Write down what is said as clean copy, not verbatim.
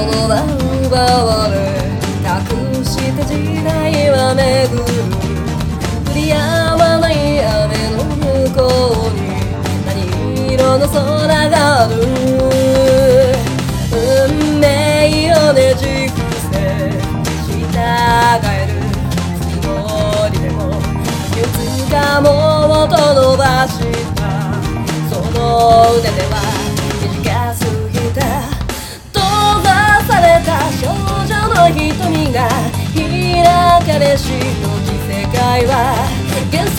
のナンバーワン隠して時代は巡る降り止まない雨の向こうに何色の空がある運命をねじ伏せ従えるつもりでもいつかもっと伸ばしたその腕では短すぎた閉ざされた少女の瞳が開かれし時世界は幻